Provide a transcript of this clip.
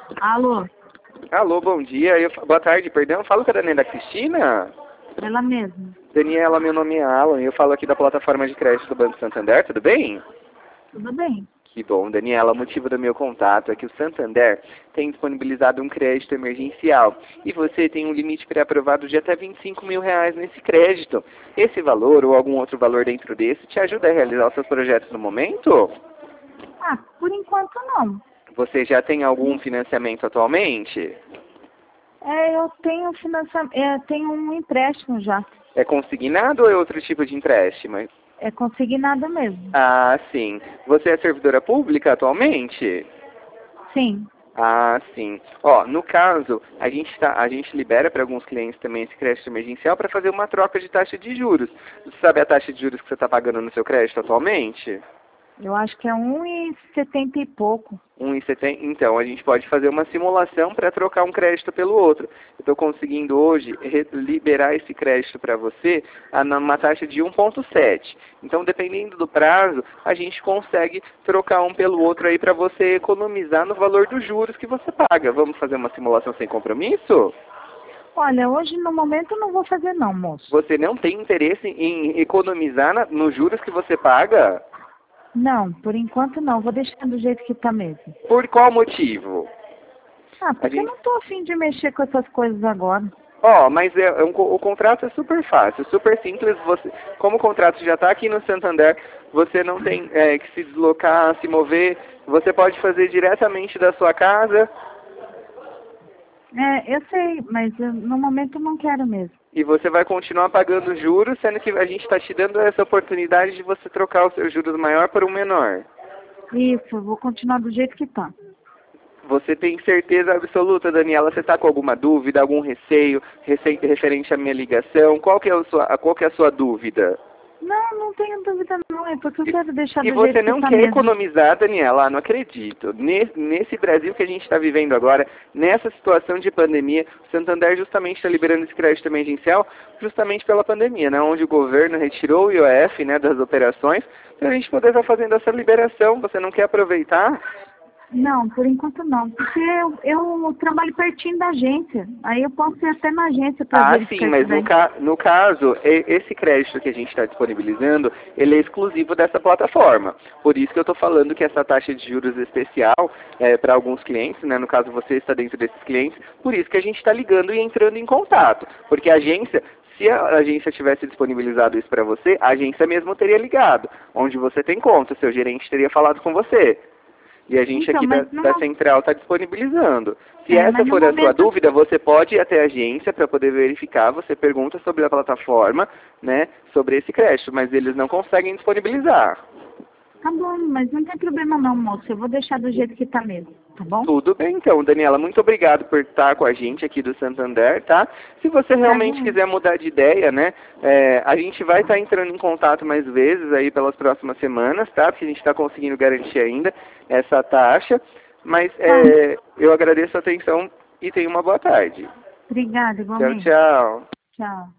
Alô, Alô, bom dia. Boa tarde, perdão. Falo com a Daniela Cristina. ela mesma. Daniela, meu nome é Alan. Eu falo aqui da plataforma de crédito do Banco Santander. Tudo bem? Tudo bem? Que bom, Daniela. O motivo do meu contato é que o Santander tem disponibilizado um crédito emergencial e você tem um limite pré-aprovado de até R$ 25.000 nesse crédito. Esse valor ou algum outro valor dentro desse te ajuda a realizar os seus projetos no momento? Ah, por enquanto não. Você já tem algum financiamento atualmente? Eu tenho tenho um empréstimo já. É consignado ou é outro tipo de empréstimo? É consignado mesmo. Ah, sim. Você é servidora pública atualmente? Sim. Ah, sim. Ó, no caso, a gente libera para alguns clientes também esse crédito emergencial para fazer uma troca de taxa de juros. Você sabe a taxa de juros que você está pagando no seu crédito atualmente? Eu acho que é 1,70 e pouco. 1,70. Então, a gente pode fazer uma simulação para trocar um crédito pelo outro. Eu estou conseguindo hoje liberar esse crédito para você numa taxa de 1,7. Então, dependendo do prazo, a gente consegue trocar um pelo outro aí para você economizar no valor dos juros que você paga. Vamos fazer uma simulação sem compromisso? Olha, hoje no momento eu não vou fazer não, moço. Você não tem interesse em economizar nos juros que você paga? Não, por enquanto não. Vou deixar do jeito que tá mesmo. Por qual motivo? Ah, A porque eu gente não tô afim de mexer com essas coisas agora. Ó, mas o contrato é super fácil, super simples. Como o contrato já está aqui no Santander, você não tem que se deslocar, se mover. Você pode fazer diretamente da sua casa Eu sei, mas no momento eu não quero mesmo. e você vai continuar pagando juros, sendo que a gente está te dando essa oportunidade de você trocar o seu juros maior por um menor. Isso, eu vou continuar do jeito que tá. Você tem certeza absoluta, Daniela? Você está com alguma dúvida, algum receio referente à minha ligação? Qual que é a sua dúvida? Não, não tenho dúvida não. É porque eu E, quero deixar e do jeito você que não tá quer mesmo. economizar, Daniela? Ah, não acredito. Nesse Brasil que a gente está vivendo agora, nessa situação de pandemia, o Santander justamente está liberando esse crédito emergencial justamente pela pandemia, né? Onde o governo retirou o IOF, né, das operações, para a gente poder estar fazendo essa liberação. Você não quer aproveitar? Não, por enquanto não. Porque eu trabalho pertinho da agência. Aí eu posso ir até na agência para Ah, sim, verificar isso mas daí. no caso, esse crédito que a gente está disponibilizando, ele é exclusivo dessa plataforma. Por isso que eu estou falando que essa taxa de juros especial para alguns clientes, né, no caso você está dentro desses clientes, por isso que a gente está ligando e entrando em contato. Porque a agência, se a agência tivesse disponibilizado isso para você, a agência mesmo teria ligado, onde você tem conta, seu gerente teria falado com você. E a gente Então, aqui da central está disponibilizando. Se essa mas no for a sua momento. dúvida, você pode ir até a agência para poder verificar, você pergunta sobre a plataforma, né, sobre esse crédito, mas eles não conseguem disponibilizar. Tá bom, mas não tem problema não, moço. Eu vou deixar do jeito que tá mesmo, tá bom? Tudo bem, então, Daniela, muito obrigado por estar com a gente aqui do Santander, tá? Se você realmente Imagina. quiser mudar de ideia, né, a gente vai estar entrando em contato mais vezes aí pelas próximas semanas, tá? Porque a gente está conseguindo garantir ainda essa taxa, mas Tá. eu agradeço a atenção e tenha uma boa tarde. Obrigada, Tchau, igualmente. tchau. Tchau.